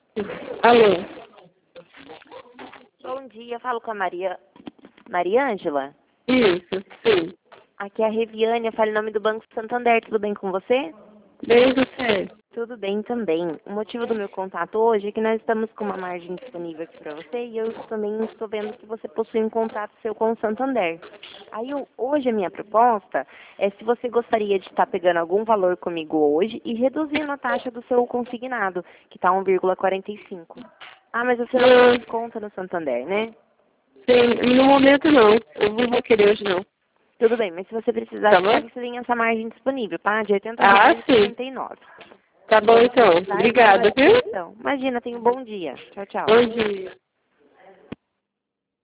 Alô? Bom dia, falo com a Maria Ângela. Isso, sim. Aqui é a Reviane, eu falo em nome do Banco Santander, tudo bem com você? Bem, você? Tudo bem também. O motivo do meu contato hoje é que nós estamos com uma margem disponível aqui para você e eu também estou vendo que você possui um contrato seu com o Santander. Aí hoje a minha proposta é se você gostaria de estar pegando algum valor comigo hoje e reduzindo a taxa do seu consignado, que está 1,45. Ah, mas você não tem conta no Santander, né? Sim, no momento não. Eu não vou querer hoje não. Tudo bem, mas se você precisar, Tá bom? você tem essa margem disponível, tá? De 80 Ah, reais e sim. 69. Tá bom então. Tá? Obrigada, viu? Imagina, tenha um bom dia. Tchau, tchau. Bom dia.